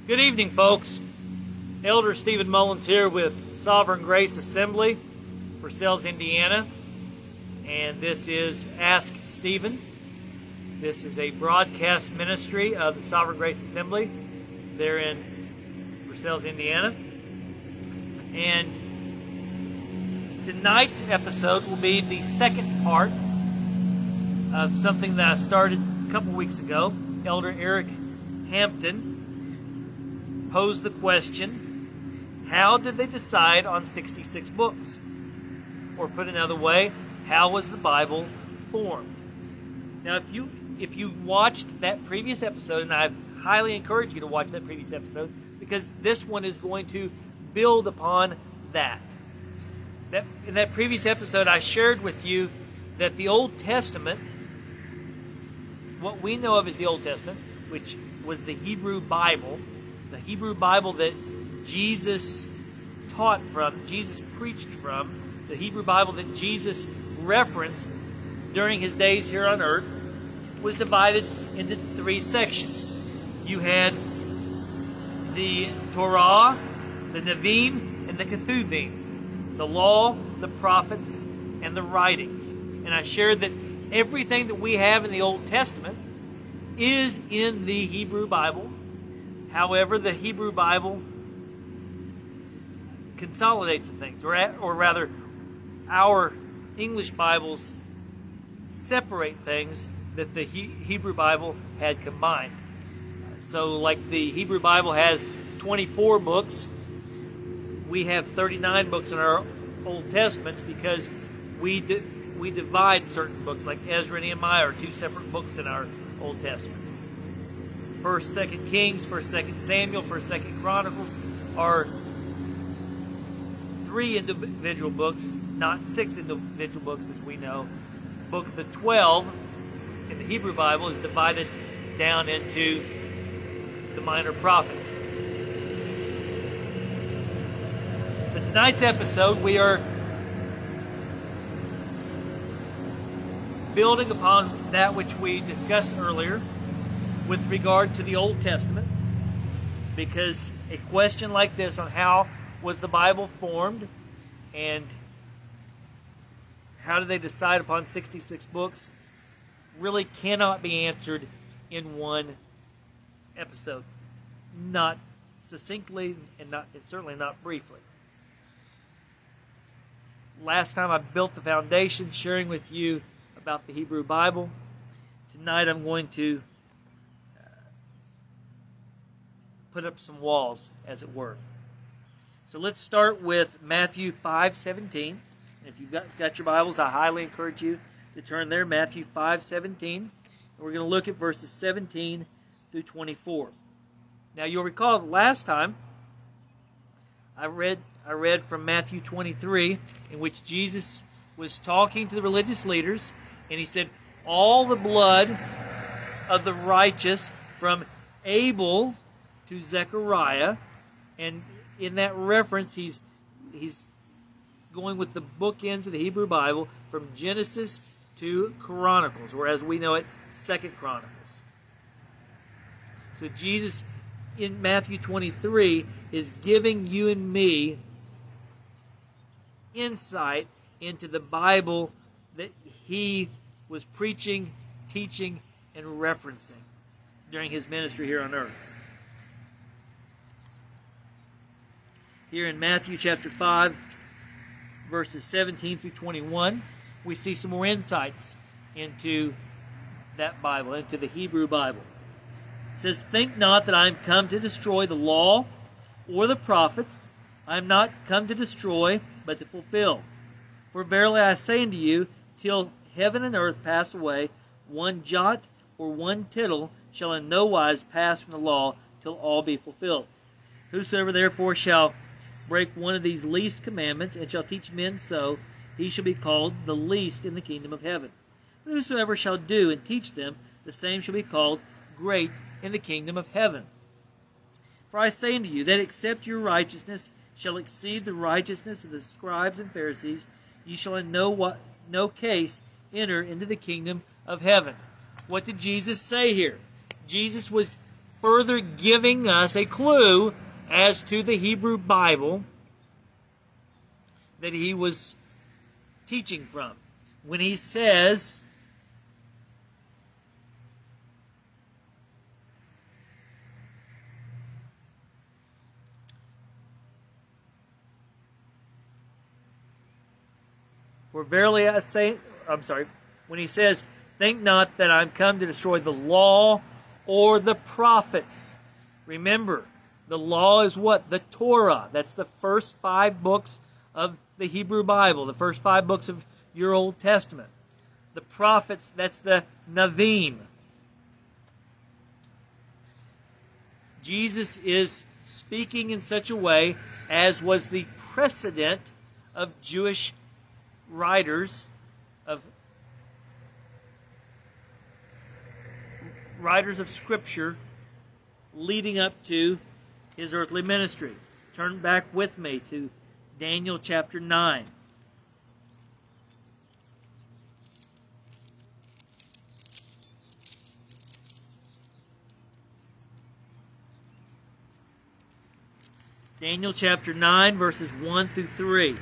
Good evening, folks. Elder Stephen Mullins here with Sovereign Grace Assembly, Versailles, Indiana. And this is Ask Stephen. This is a broadcast ministry of the Sovereign Grace Assembly. They're in Versailles, Indiana. And tonight's episode will be the second part of something that I started a couple weeks ago. Elder Eric Hampton posed the question, how did they decide on 66 books? Or put another way, how was the Bible formed? Now, if you watched that previous episode, and I highly encourage you to watch that previous episode, because this one is going to build upon that. In that previous episode, I shared with you that the Old Testament, what we know of as the Old Testament, which was the Hebrew Bible that Jesus taught from, Jesus preached from, the Hebrew Bible that Jesus referenced during his days here on earth, was divided into three sections. You had the Torah, the Nevi'im, and the Ketuvim, the law, the prophets, and the writings. And I shared that everything that we have in the Old Testament is in the Hebrew Bible. However, the Hebrew Bible consolidates some things, or rather, our English Bibles separate things that the Hebrew Bible had combined. So, like the Hebrew Bible has 24 books, we have 39 books in our Old Testaments because we divide certain books, like Ezra and Nehemiah are two separate books in our Old Testaments. 1st, 2nd Kings, 1st, 2nd Samuel, 1st, 2nd Chronicles are three individual books, not six individual books as we know. Book of the 12 in the Hebrew Bible is divided down into the minor prophets. But tonight's episode, we are building upon that which we discussed earlier with regard to the Old Testament, because a question like this on how was the Bible formed and how did they decide upon 66 books really cannot be answered in one episode. Not succinctly and certainly not briefly. Last time I built the foundation sharing with you about the Hebrew Bible. Tonight I'm going to put up some walls, as it were. So let's start with Matthew 5:17. And if you've got your Bibles, I highly encourage you to turn there, Matthew 5:17. And we're going to look at verses 17 through 24. Now you'll recall last time I read from Matthew 23, in which Jesus was talking to the religious leaders, and he said, all the blood of the righteous from Abel to Zechariah, and in that reference he's going with the bookends of the Hebrew Bible from Genesis to Chronicles, or as we know it, 2nd Chronicles. So Jesus in Matthew 23 is giving you and me insight into the Bible that he was preaching, teaching, and referencing during his ministry here on earth. Here in Matthew chapter 5, verses 17 through 21, we see some more insights into that Bible, into the Hebrew Bible. It says, think not that I am come to destroy the law or the prophets. I am not come to destroy, but to fulfill. For verily I say unto you, till heaven and earth pass away, one jot or one tittle shall in no wise pass from the law till all be fulfilled. Whosoever therefore shall break one of these least commandments, and shall teach men so, he shall be called the least in the kingdom of heaven. But whosoever shall do and teach them, the same shall be called great in the kingdom of heaven. For I say unto you, that except your righteousness shall exceed the righteousness of the scribes and Pharisees, ye shall in no case enter into the kingdom of heaven. What did Jesus say here? Jesus was further giving us a clue as to the Hebrew Bible that he was teaching from. When he says, "For verily I say," when he says, "Think not that I am come to destroy the law or the prophets." Remember, the law is what? The Torah. That's the first 5 books of the Hebrew Bible, the first 5 books of your Old Testament. The prophets, that's the Navim. Jesus is speaking in such a way as was the precedent of Jewish writers of Scripture leading up to his earthly ministry. Turn back with me to Daniel chapter 9. Daniel chapter 9, verses 1 through 3.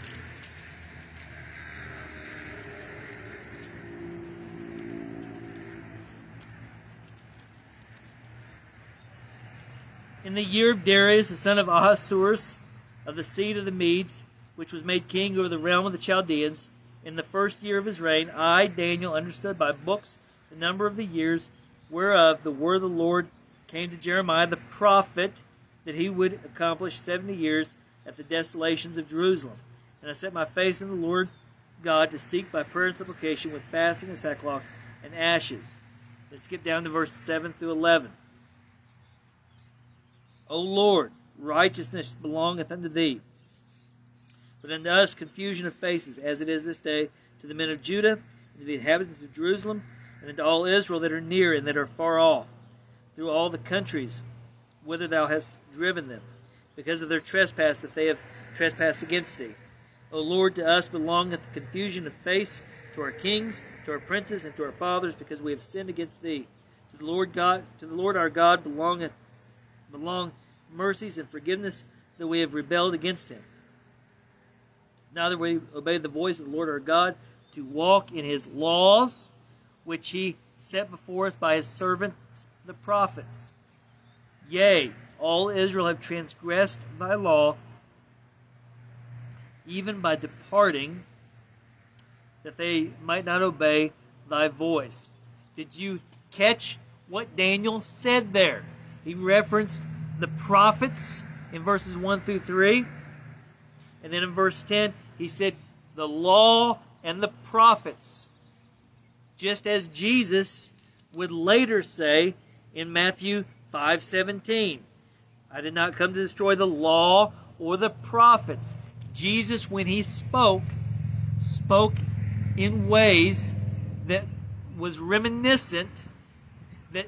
In the year of Darius, the son of Ahasuerus, of the seed of the Medes, which was made king over the realm of the Chaldeans, in the first year of his reign, I, Daniel, understood by books the number of the years whereof the word of the Lord came to Jeremiah the prophet, that he would accomplish 70 years at the desolations of Jerusalem. And I set my face in the Lord God to seek by prayer and supplication with fasting and sackcloth and ashes. Let's skip down to verses 7 through 11. O Lord, righteousness belongeth unto thee, but unto us confusion of faces, as it is this day, to the men of Judah, and to the inhabitants of Jerusalem, and unto all Israel that are near and that are far off, through all the countries whither thou hast driven them, because of their trespass that they have trespassed against thee. O Lord, to us belongeth the confusion of face, to our kings, to our princes, and to our fathers, because we have sinned against thee. To the Lord our God belong mercies and forgiveness, that we have rebelled against him. Now that we obey the voice of the Lord our God, to walk in his laws, which he set before us by his servants the prophets. Yea, all Israel have transgressed thy law, even by departing, that they might not obey thy voice. Did you catch what Daniel said there? He referenced the prophets in verses 1 through 3. And then in verse 10, he said the law and the prophets. Just as Jesus would later say in Matthew 5:17, I did not come to destroy the law or the prophets. Jesus, when he spoke in ways that was reminiscent, that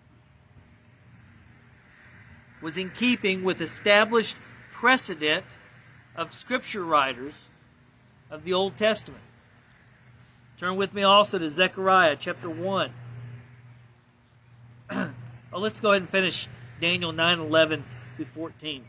was in keeping with established precedent of Scripture writers of the Old Testament. Turn with me also to Zechariah chapter 1. Let's go ahead and finish Daniel 9:11 through 14.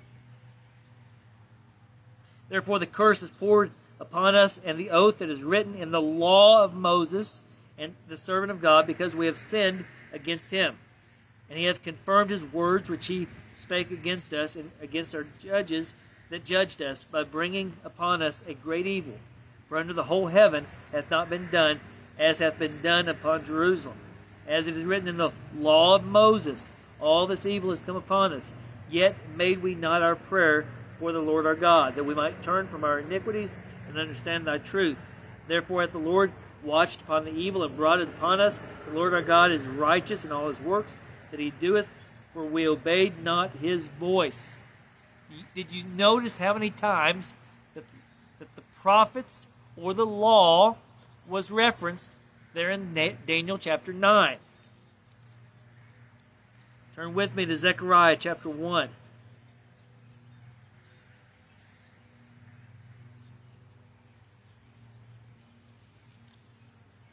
Therefore the curse is poured upon us, and the oath that is written in the law of Moses and the servant of God, because we have sinned against him. And he hath confirmed his words which he spake against us and against our judges that judged us, by bringing upon us a great evil. For under the whole heaven hath not been done as hath been done upon Jerusalem. As it is written in the law of Moses, all this evil has come upon us. Yet made we not our prayer for the Lord our God, that we might turn from our iniquities and understand thy truth. Therefore hath the Lord watched upon the evil and brought it upon us. The Lord our God is righteous in all his works that he doeth, for we obeyed not his voice. Did you notice how many times that the prophets or the law was referenced there in Daniel chapter 9? Turn with me to Zechariah chapter 1.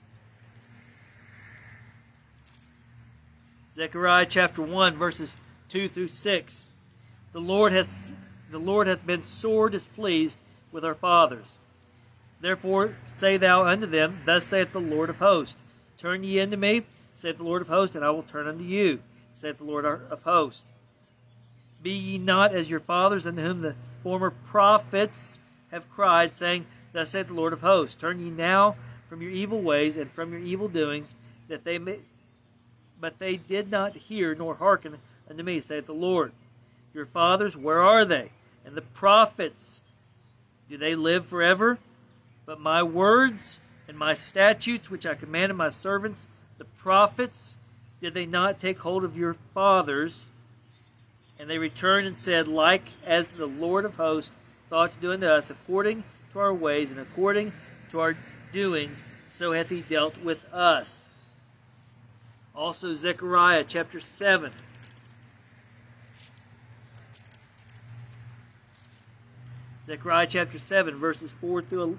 Zechariah chapter 1, verses 2 through 6. The Lord hath been sore displeased with our fathers. Therefore say thou unto them, Thus saith the Lord of hosts, Turn ye unto me, saith the Lord of hosts, and I will turn unto you, saith the Lord of hosts. Be ye not as your fathers, unto whom the former prophets have cried, saying, Thus saith the Lord of hosts, Turn ye now from your evil ways and from your evil doings, but they did not hear nor hearken unto me, saith the Lord. Your fathers, where are they? And the prophets, do they live forever? But my words and my statutes, which I commanded my servants, the prophets, did they not take hold of your fathers? And they returned and said, Like as the Lord of hosts thought to do unto us, according to our ways and according to our doings, so hath he dealt with us. Also Zechariah chapter 7. Zechariah chapter 7, verses 4 through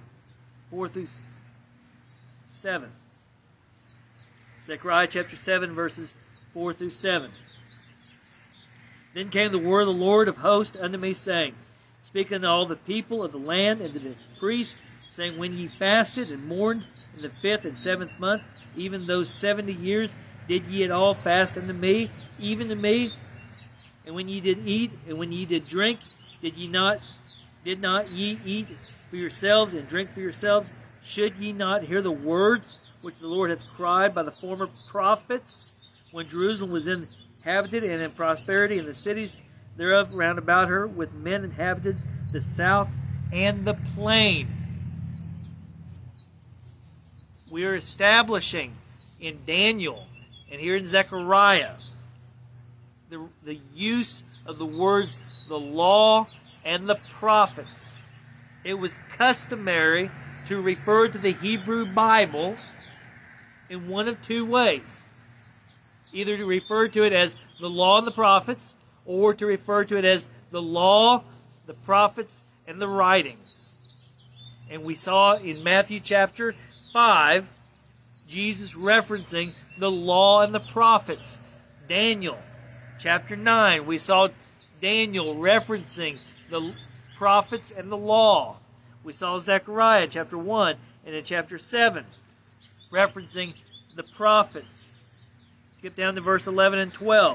7. Zechariah chapter 7, verses 4 through 7. Then came the word of the Lord of hosts unto me, saying, Speak unto all the people of the land and to the priests, saying, When ye fasted and mourned in the 5th and 7th month, even those 70 years, did ye at all fast unto me, even to me? And when ye did eat, and when ye did drink, did not ye eat for yourselves and drink for yourselves? Should ye not hear the words which the Lord hath cried by the former prophets, when Jerusalem was inhabited and in prosperity, and the cities thereof round about her, with men inhabited the south and the plain? We are establishing in Daniel and here in Zechariah the use of the words the law and the prophets. It was customary to refer to the Hebrew Bible in one of two ways. Either to refer to it as the law and the prophets, or to refer to it as the law, the prophets, and the writings. And we saw in Matthew chapter 5, Jesus referencing the law and the prophets. Daniel chapter 9, we saw Daniel referencing the prophets and the law. We saw Zechariah chapter 1 and in chapter 7 referencing the prophets. Skip down to verse 11 and 12.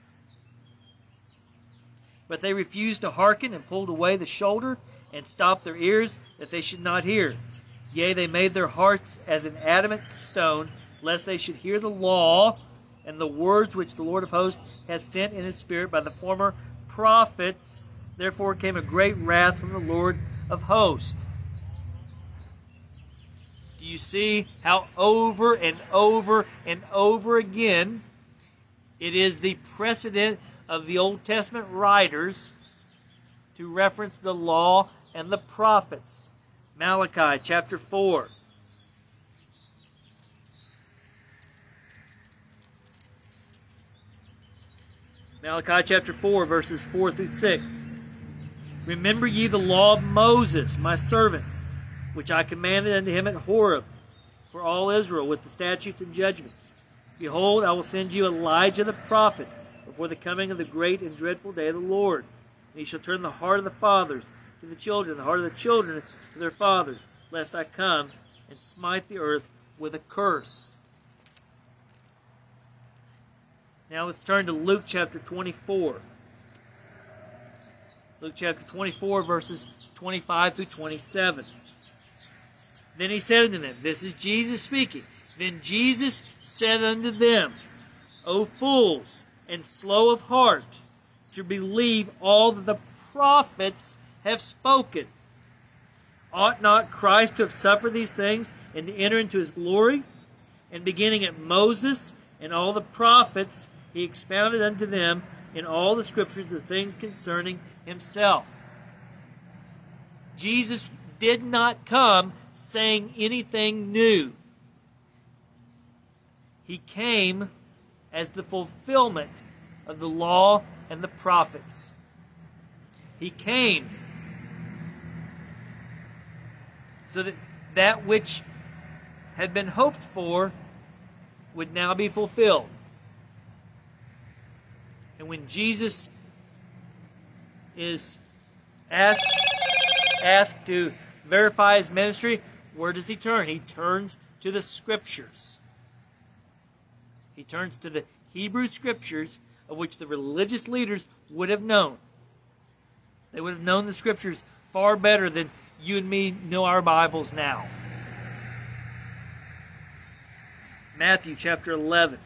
But they refused to hearken and pulled away the shoulder and stopped their ears that they should not hear. Yea, they made their hearts as an adamant stone, lest they should hear the law and the words which the Lord of hosts hath sent in his spirit by the former prophets. Therefore came a great wrath from the Lord of hosts. Do you see how over and over and over again it is the precedent of the Old Testament writers to reference the law and the prophets? Malachi chapter 4. Malachi chapter 4, verses 4 through 6. Remember ye the law of Moses, my servant, which I commanded unto him at Horeb, for all Israel, with the statutes and judgments. Behold, I will send you Elijah the prophet before the coming of the great and dreadful day of the Lord. And he shall turn the heart of the fathers to the children, the heart of the children to their fathers, lest I come and smite the earth with a curse. Now let's turn to Luke chapter 24. Luke chapter 24, verses 25 through 27. Then he said unto them, this is Jesus speaking. Then Jesus said unto them, O fools, and slow of heart, to believe all that the prophets have spoken. Ought not Christ to have suffered these things, and to enter into his glory? And beginning at Moses and all the prophets, he expounded unto them in all the scriptures the things concerning himself. Jesus did not come saying anything new. He came as the fulfillment of the law and the prophets. He came so that that which had been hoped for would now be fulfilled. And when Jesus is asked to verify his ministry, where does he turn? He turns to the Scriptures. He turns to the Hebrew Scriptures, of which the religious leaders would have known. They would have known the Scriptures far better than you and me know our Bibles now. Matthew chapter 11.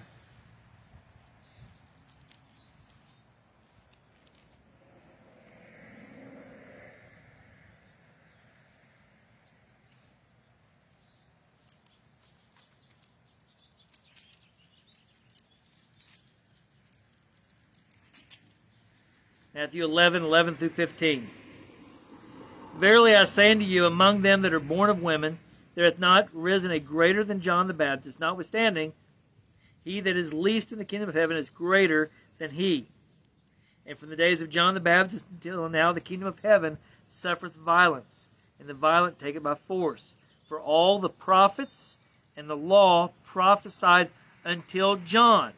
Matthew 11 through 15. Verily I say unto you, among them that are born of women, there hath not risen a greater than John the Baptist. Notwithstanding, he that is least in the kingdom of heaven is greater than he. And from the days of John the Baptist until now, the kingdom of heaven suffereth violence, and the violent take it by force. For all the prophets and the law prophesied until John.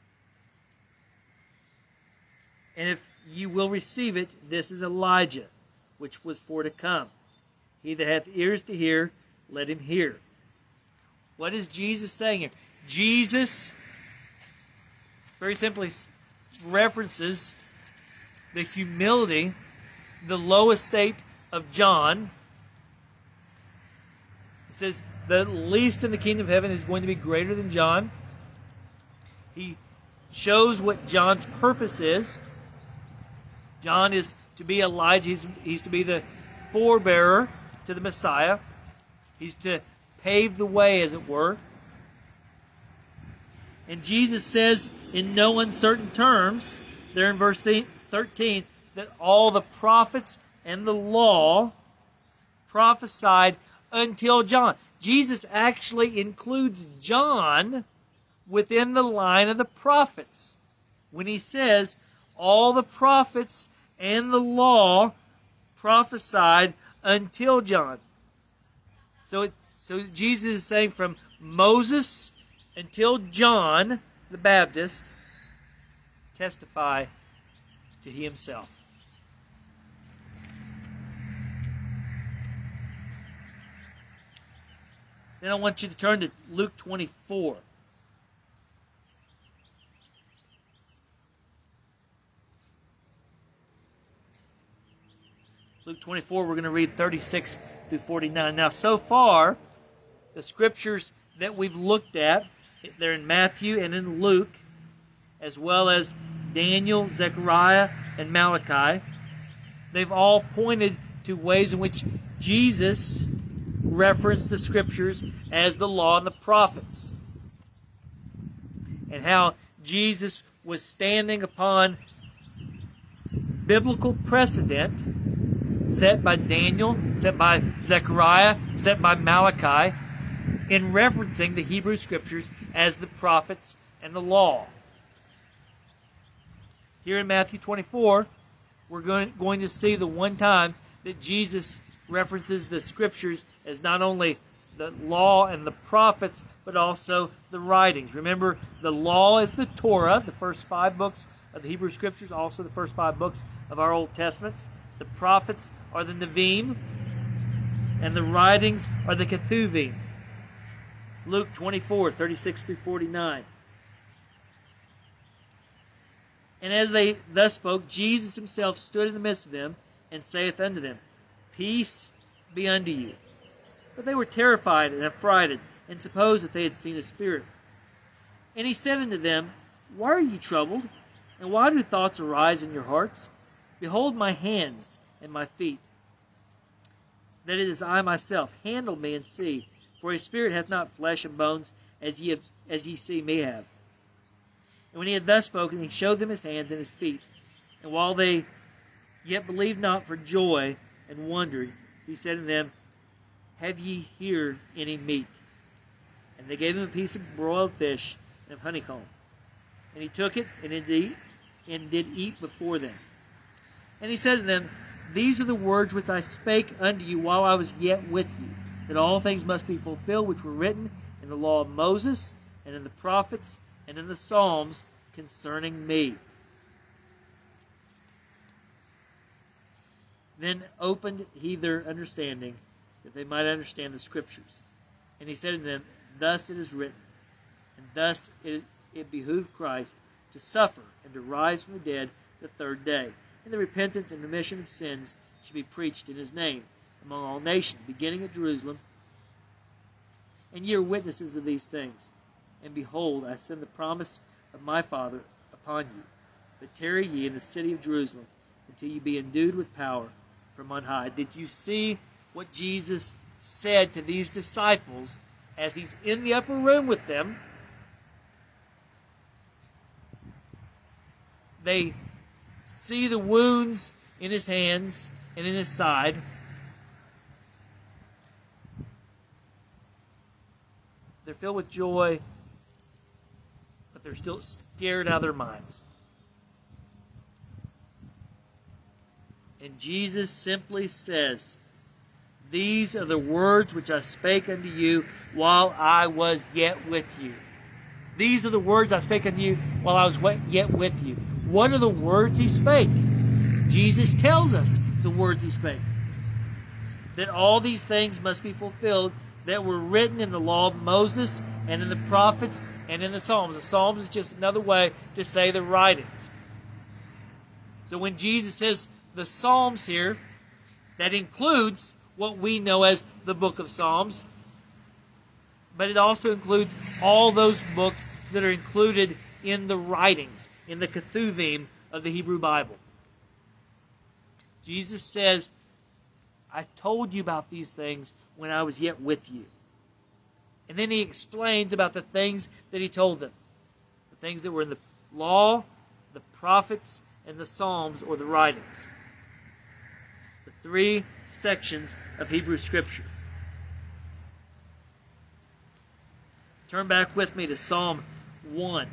And if you will receive it, this is Elijah, which was for to come. He that hath ears to hear, let him hear. What is Jesus saying here? Jesus, very simply, references the humility, the low estate of John. He says, the least in the kingdom of heaven is going to be greater than John. He shows what John's purpose is. John is to be Elijah. He's to be the forebearer to the Messiah. He's to pave the way, as it were. And Jesus says in no uncertain terms, there in verse 13, that all the prophets and the law prophesied until John. Jesus actually includes John within the line of the prophets when he says, all the prophets and the law prophesied until John. So Jesus is saying from Moses until John the Baptist testify to he himself. Then I want you to turn to Luke 24. Luke 24, we're going to read 36 through 49. Now, so far, the scriptures that we've looked at, they're in Matthew and in Luke, as well as Daniel, Zechariah, and Malachi. They've all pointed to ways in which Jesus referenced the scriptures as the law and the prophets, and how Jesus was standing upon biblical precedent set by Daniel, set by Zechariah, set by Malachi, in referencing the Hebrew Scriptures as the prophets and the law. Here in Matthew 24, we're going to see the one time that Jesus references the Scriptures as not only the law and the prophets, but also the writings. Remember, the law is the Torah, the first 5 books of the Hebrew Scriptures, also the first 5 books of our Old Testaments. The prophets are the Nevi'im, and the writings are the Ketuvim. Luke 24, 36 through 49. And as they thus spoke, Jesus himself stood in the midst of them, and saith unto them, Peace be unto you. But they were terrified and affrighted, and supposed that they had seen a spirit. And he said unto them, Why are ye troubled? And why do thoughts arise in your hearts? Behold my hands and my feet, that it is I myself. Handle me and see, for a spirit hath not flesh and bones, as ye see me have. And when he had thus spoken, he showed them his hands and his feet. And while they yet believed not for joy and wondered, he said unto them, Have ye here any meat? And they gave him a piece of broiled fish and of honeycomb. And he took it and did eat before them. And he said to them, These are the words which I spake unto you while I was yet with you, that all things must be fulfilled which were written in the law of Moses, and in the prophets, and in the Psalms concerning me. Then opened he their understanding, that they might understand the Scriptures. And he said to them, Thus it is written, and thus it behooved Christ to suffer and to rise from the dead the third day, and the repentance and remission of sins should be preached in his name among all nations, beginning at Jerusalem. And ye are witnesses of these things. And behold, I send the promise of my Father upon you. But tarry ye in the city of Jerusalem until ye be endued with power from on high. Did you see what Jesus said to these disciples as he's in the upper room with them? They see the wounds in his hands and in his side. They're filled with joy, but they're still scared out of their minds. And Jesus simply says, These are the words which I spake unto you while I was yet with you. These are the words I spake unto you while I was yet with you. What are the words he spake? Jesus tells us the words he spake. That all these things must be fulfilled that were written in the law of Moses and in the prophets and in the Psalms. The Psalms is just another way to say the writings. So when Jesus says the Psalms here, that includes what we know as the book of Psalms, but it also includes all those books that are included in the writings, in the Ketuvim of the Hebrew Bible. Jesus says, I told you about these things when I was yet with you. And then he explains about the things that he told them. The things that were in the law, the prophets, and the Psalms, or the writings. The three sections of Hebrew Scripture. Turn back with me to Psalm 1.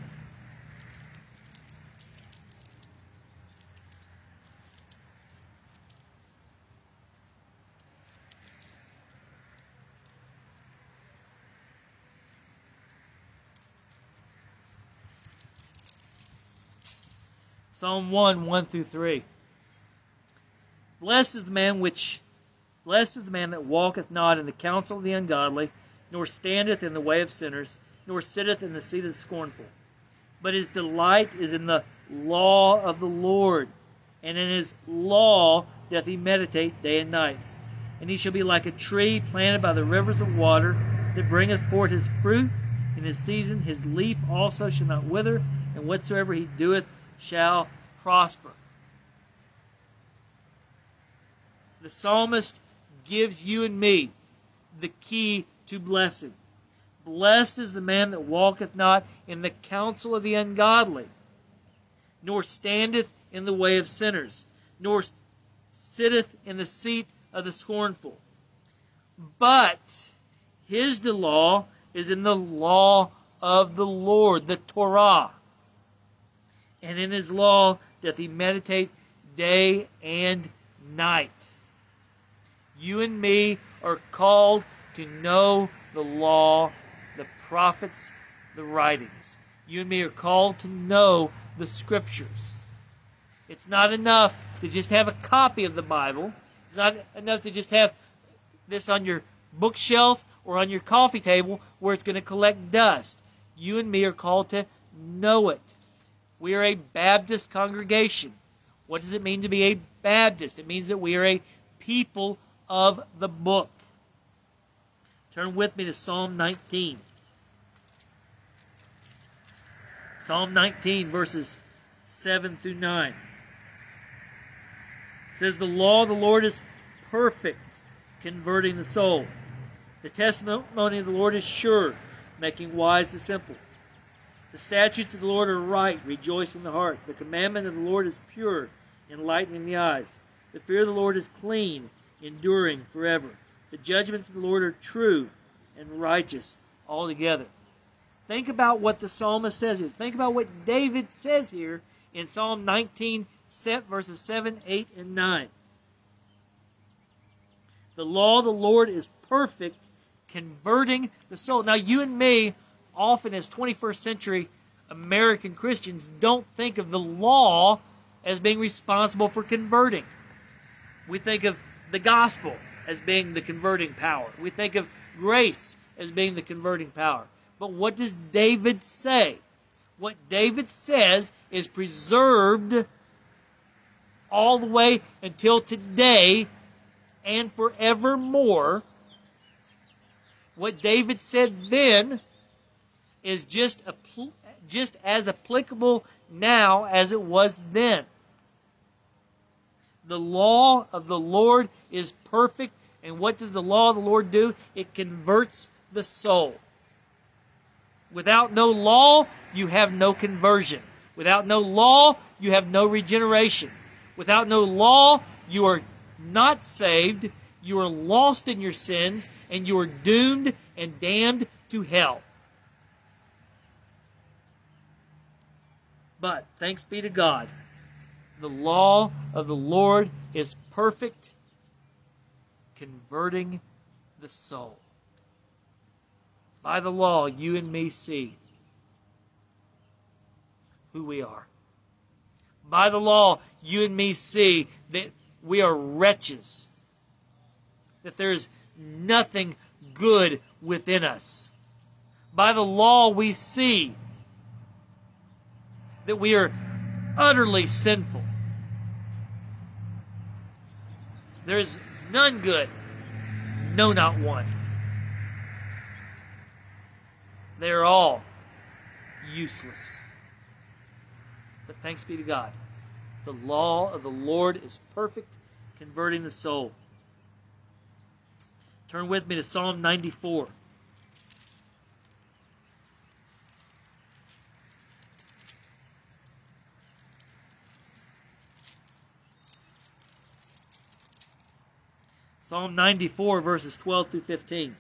Psalm 1, 1 through 3. Blessed is the man that walketh not in the counsel of the ungodly, nor standeth in the way of sinners, nor sitteth in the seat of the scornful. But his delight is in the law of the Lord, and in his law doth he meditate day and night. And he shall be like a tree planted by the rivers of water, that bringeth forth his fruit in his season. His leaf also shall not wither, and whatsoever he doeth shall prosper. The psalmist gives you and me the key to blessing. Blessed is the man that walketh not in the counsel of the ungodly, nor standeth in the way of sinners, nor sitteth in the seat of the scornful. But his delight is in the law of the Lord, the Torah. And in his law doth he meditate day and night. You and me are called to know the law, the prophets, the writings. You and me are called to know the Scriptures. It's not enough to just have a copy of the Bible. It's not enough to just have this on your bookshelf or on your coffee table where it's going to collect dust. You and me are called to know it. We are a Baptist congregation. What does it mean to be a Baptist? It means that we are a people of the book. Turn with me to Psalm 19. Psalm 19, verses 7 through 9. It says, The law of the Lord is perfect, converting the soul. The testimony of the Lord is sure, making wise the simple. The statutes of the Lord are right, rejoicing the heart. The commandment of the Lord is pure, enlightening the eyes. The fear of the Lord is clean, enduring forever. The judgments of the Lord are true and righteous altogether. Think about what the psalmist says here. Think about what David says here in Psalm 19, verses 7, 8, and 9. The law of the Lord is perfect, converting the soul. Now, you and me, often as 21st century American Christians, don't think of the law as being responsible for converting. We think of the gospel as being the converting power. We think of grace as being the converting power. But what does David say? What David says is preserved all the way until today and forevermore. What David said then is just as applicable now as it was then. The law of the Lord is perfect, and what does the law of the Lord do? It converts the soul. Without no law, you have no conversion. Without no law, you have no regeneration. Without no law, you are not saved, you are lost in your sins, and you are doomed and damned to hell. But, thanks be to God, the law of the Lord is perfect, converting the soul. By the law, you and me see who we are. By the law, you and me see that we are wretches, that there is nothing good within us. By the law, we see that we are utterly sinful. There is none good, no, not one. They are all useless. But thanks be to God, the law of the Lord is perfect, converting the soul. Turn with me to Psalm 94. Psalm 94, verses 12 through 15.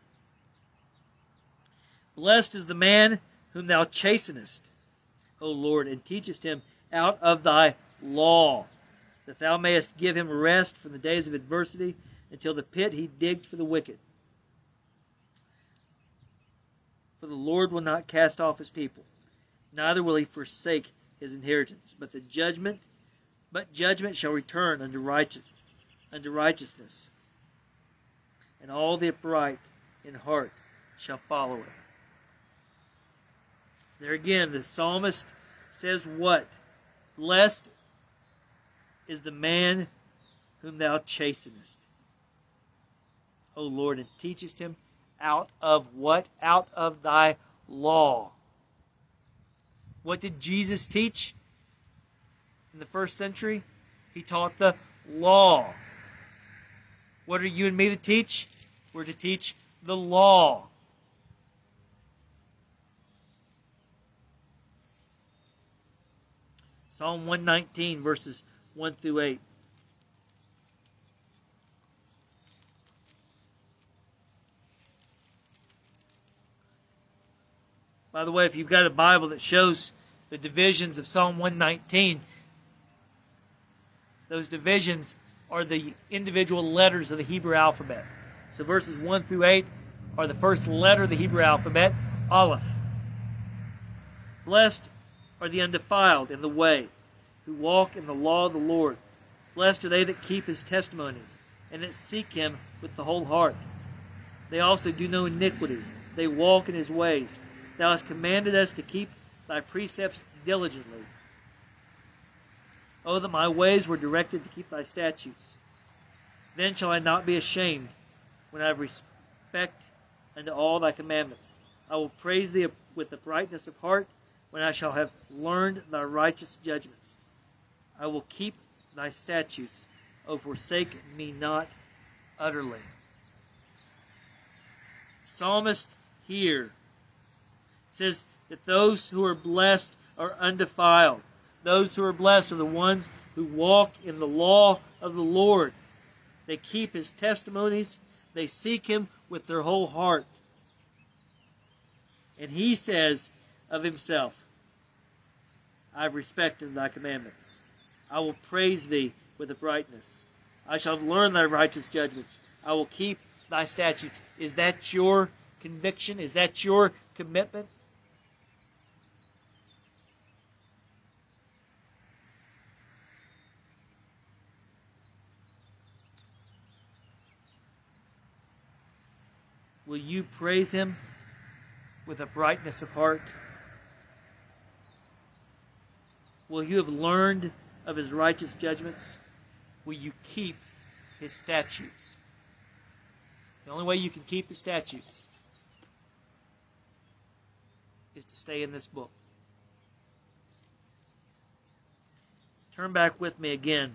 Blessed is the man whom thou chastenest, O Lord, and teachest him out of thy law, that thou mayest give him rest from the days of adversity, until the pit he digged for the wicked. For the Lord will not cast off his people, neither will he forsake his inheritance. But judgment shall return unto righteousness, and all the upright in heart shall follow it. There again, the psalmist says what? Blessed is the man whom thou chastenest, O Lord, and teachest him out of what? Out of thy law. What did Jesus teach in the first century? He taught the law. What are you and me to teach? We're to teach the law. Psalm 119, verses 1 through 8. By the way, if you've got a Bible that shows the divisions of Psalm 119, those divisions are the individual letters of the Hebrew alphabet. So verses 1 through 8 are the first letter of the Hebrew alphabet, Aleph. Blessed are the undefiled in the way, who walk in the law of the Lord. Blessed are they that keep his testimonies, and that seek him with the whole heart. They also do no iniquity. They walk in his ways. Thou hast commanded us to keep thy precepts diligently. Oh, that my ways were directed to keep thy statutes. Then shall I not be ashamed when I have respect unto all thy commandments. I will praise thee with the brightness of heart when I shall have learned thy righteous judgments. I will keep thy statutes. O forsake me not utterly. The psalmist here says that those who are blessed are undefiled. Those who are blessed are the ones who walk in the law of the Lord. They keep his testimonies. They seek him with their whole heart. And he says of himself, I have respected thy commandments. I will praise thee with the brightness. I shall learn thy righteous judgments. I will keep thy statutes. Is that your conviction? Is that your commitment? Will you praise Him with uprightness of heart? Will you have learned of His righteous judgments? Will you keep His statutes? The only way you can keep His statutes is to stay in this book. Turn back with me again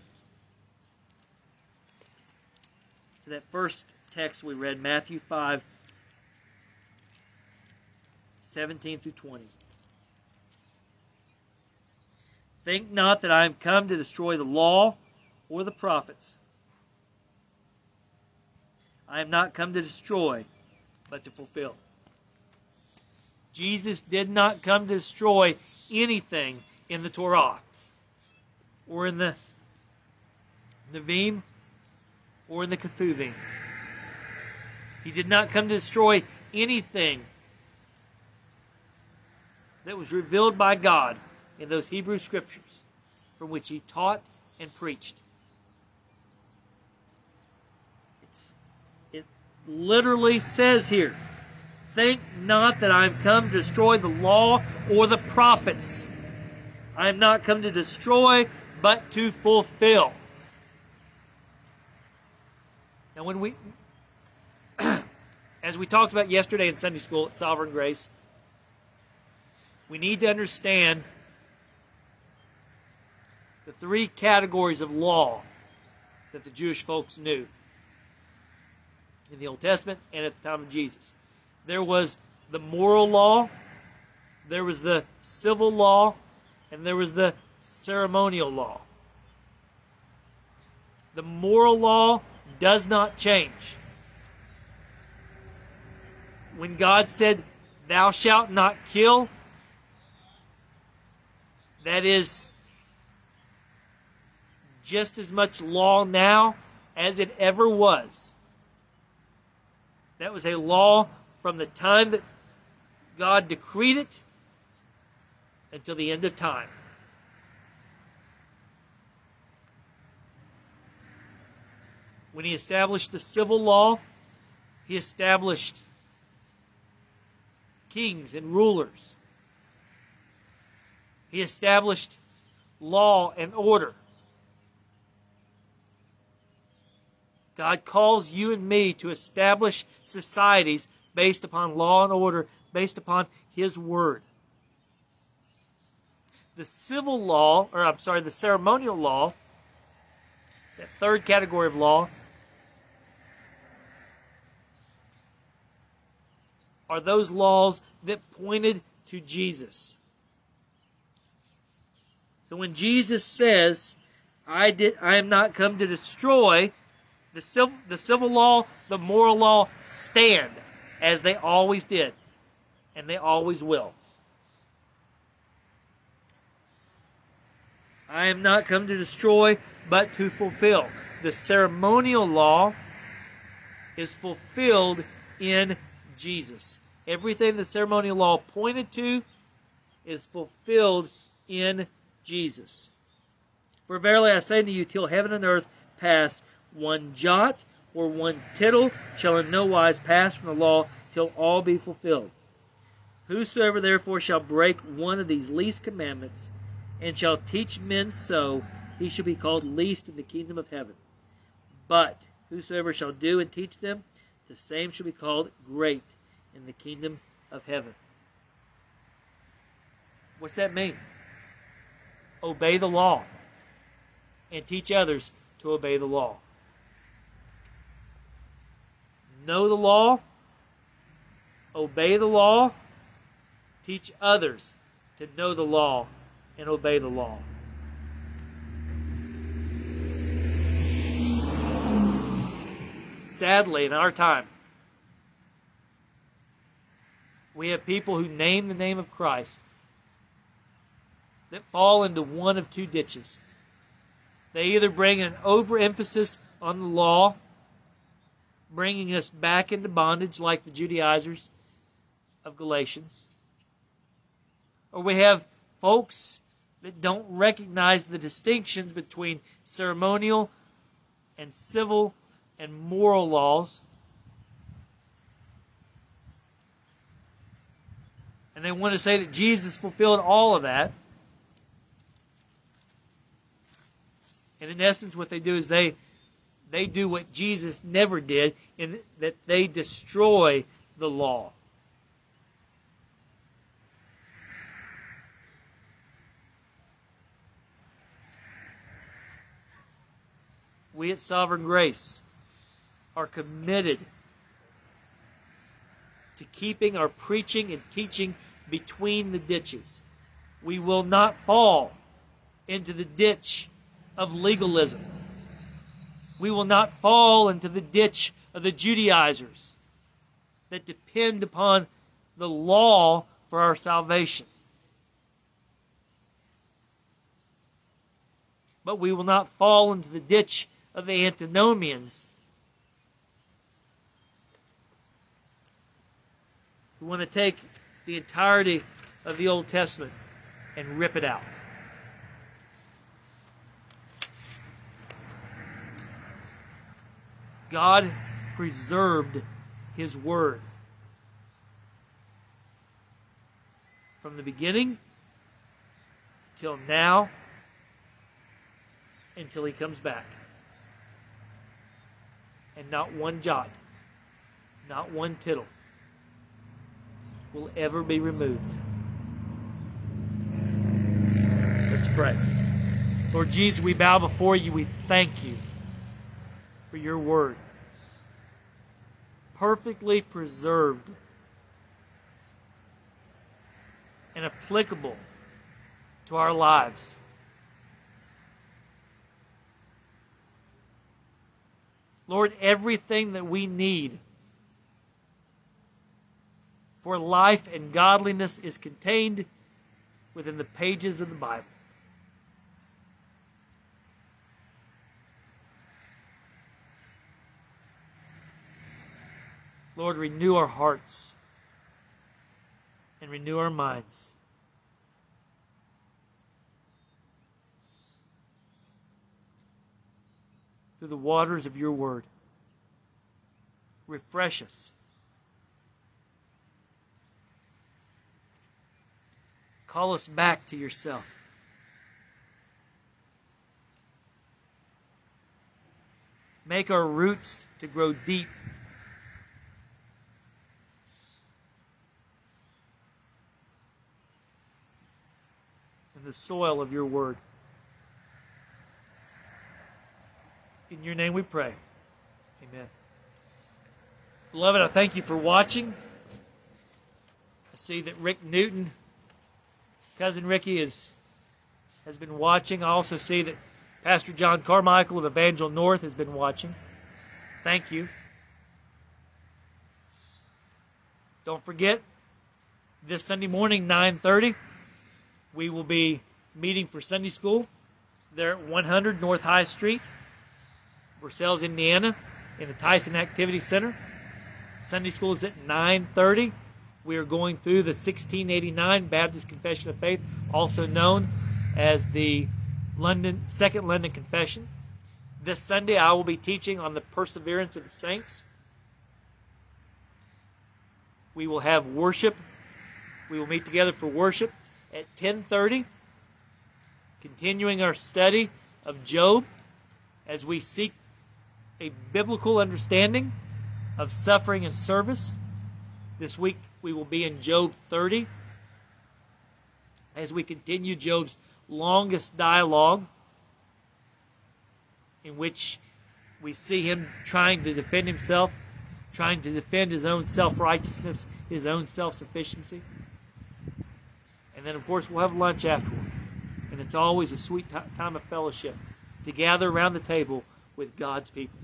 to that first text we read, Matthew 5, 17 through 20. Think not that I am come to destroy the law or the prophets. I am not come to destroy, but to fulfill. Jesus did not come to destroy anything in the Torah, or in the Nevi'im, or in the Ketuvim. He did not come to destroy anything that was revealed by God in those Hebrew Scriptures from which He taught and preached. It literally says here, think not that I am come to destroy the law or the prophets. I am not come to destroy, but to fulfill. Now when we, as we talked about yesterday in Sunday school at Sovereign Grace, we need to understand the three categories of law that the Jewish folks knew in the Old Testament and at the time of Jesus. There was the moral law, there was the civil law, and there was the ceremonial law. The moral law does not change. When God said, "Thou shalt not kill," that is just as much law now as it ever was. That was a law from the time that God decreed it until the end of time. When He established the civil law, He established kings and rulers. He established law and order. God calls you and me to establish societies based upon law and order, based upon His Word. The civil law, the ceremonial law, that third category of law, are those laws that pointed to Jesus. So when Jesus says, I am not come to destroy, the civil law, the moral law stand as they always did, and they always will. I am not come to destroy, but to fulfill. The ceremonial law is fulfilled in Jesus. Everything the ceremonial law pointed to is fulfilled in Jesus. For verily I say to you, till heaven and earth pass, one jot or one tittle shall in no wise pass from the law till all be fulfilled. Whosoever therefore shall break one of these least commandments, and shall teach men so, he shall be called least in the kingdom of heaven. But whosoever shall do and teach them, the same shall be called great in the kingdom of heaven. What's that mean? Obey the law and teach others to obey the law. Know the law, obey the law, teach others to know the law and obey the law. Sadly, in our time, we have people who name the name of Christ that fall into one of two ditches. They either bring an overemphasis on the law, bringing us back into bondage like the Judaizers of Galatians, or we have folks that don't recognize the distinctions between ceremonial and civil and moral laws, And they want to say that Jesus fulfilled all of that. And in essence, what they do is they do what Jesus never did, in that they destroy the law. We at Sovereign Grace are committed to keeping our preaching and teaching between the ditches. We will not fall into the ditch of legalism. We will not fall into the ditch of the Judaizers that depend upon the law for our salvation. But we will not fall into the ditch of the antinomians who want to take the entirety of the Old Testament and rip it out. God preserved His Word from the beginning till now, until He comes back. And not one jot, not one tittle will ever be removed. Let's pray. Lord Jesus, we bow before you. We thank you for your word. Perfectly preserved and applicable to our lives. Lord, everything that we need for life and godliness is contained within the pages of the Bible. Lord, renew our hearts and renew our minds. Through the waters of your word. Refresh us. Call us back to yourself. Make our roots to grow deep. In the soil of your word. In your name we pray. Amen. Beloved, I thank you for watching. I see that Rick Newton, Cousin Ricky, has been watching. I also see that Pastor John Carmichael of Evangel North has been watching. Thank you. Don't forget, this Sunday morning, 9:30, we will be meeting for Sunday school there at 100 North High Street, Versailles, Indiana, in the Tyson Activity Center. Sunday school is at 9:30. We are going through the 1689 Baptist Confession of Faith, also known as the Second London Confession. This Sunday I will be teaching on the perseverance of the saints. We will have worship. We will meet together for worship at 10:30, continuing our study of Job as we seek a biblical understanding of suffering and service. This week we will be in Job 30 as we continue Job's longest dialogue, in which we see him trying to defend himself, trying to defend his own self-righteousness, his own self-sufficiency. And then, of course, we'll have lunch afterward. And it's always a sweet time of fellowship to gather around the table with God's people.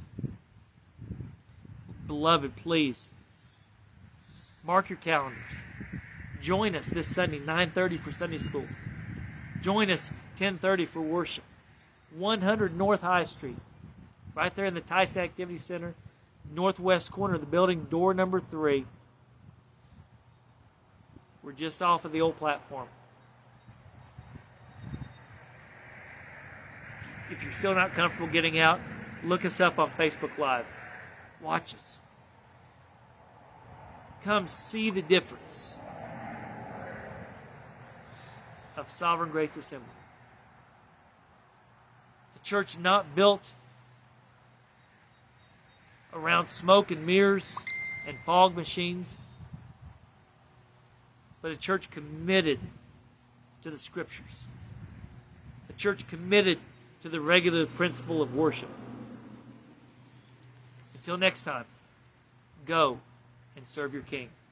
Beloved, please, mark your calendars. Join us this Sunday, 9:30 for Sunday school. Join us 10:30 for worship. 100 North High Street, right there in the Tyson Activity Center, northwest corner of the building, door number 3. We're just off of the old platform. If you're still not comfortable getting out, look us up on Facebook Live. Watch us. Come see the difference of Sovereign Grace Assembly. A church not built around smoke and mirrors and fog machines, but a church committed to the Scriptures. A church committed to the regular principle of worship. Until next time, go and serve your King.